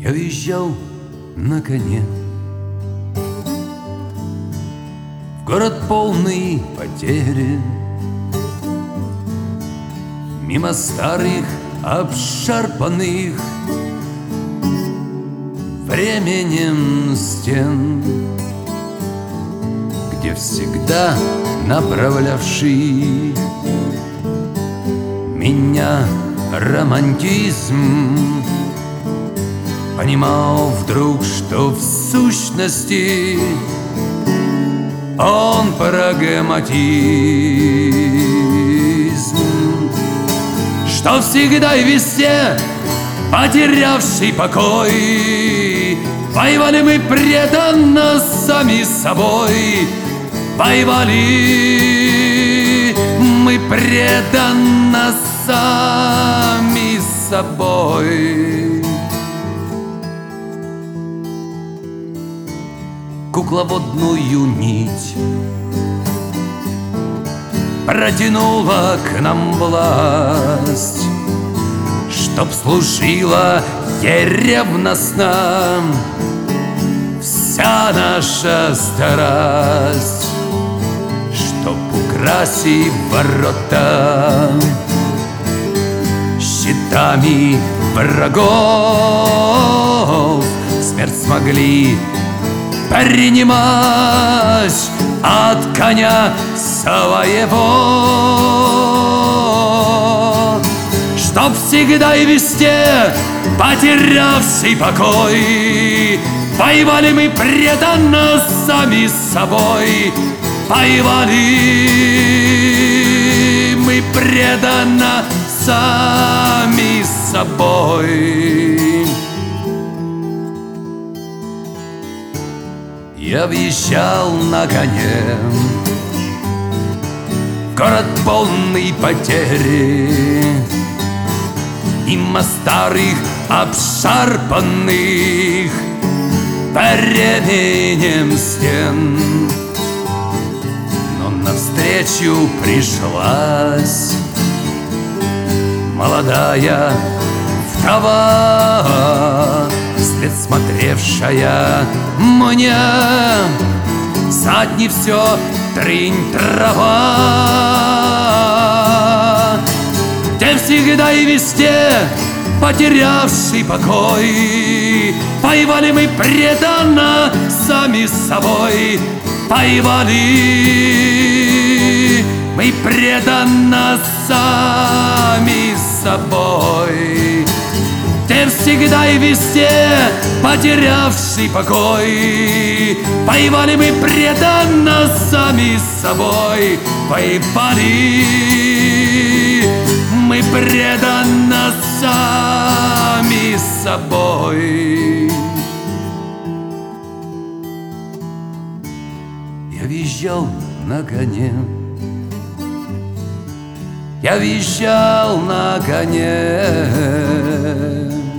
Я въезжал на коне в город полный потери, мимо старых обшарпанных временем стен, где всегда направлявший меня романтизм понимал вдруг, что в сущности он прагматизм, что всегда и везде потерявший покой. Воевали мы преданно сами собой, воевали мы преданно сами собой. Кукловодную нить протянула к нам власть, чтоб служила ей ревностно вся наша старость, чтоб украсив ворота щитами врагов, смерть смогли принимать от коня своего, чтоб всегда и везде потерявший покой. Воевали мы преданно сами собой, воевали мы преданно сами собой. Я въезжал на коне в город полный потери, мимо старых обшарпанных временем стен, но навстречу пришлась молодая вдова, вслед смотревшая мне. Задни все трынь трава, где всегда и везде потерявший покой. Воевали мы преданно сами собой, воевали мы преданно сами собой, где всегда и везде потерявший покой. Воевали мы преданно сами собой, воевали мы преданно сами собой. Я въезжал на коне, я въезжал на коне.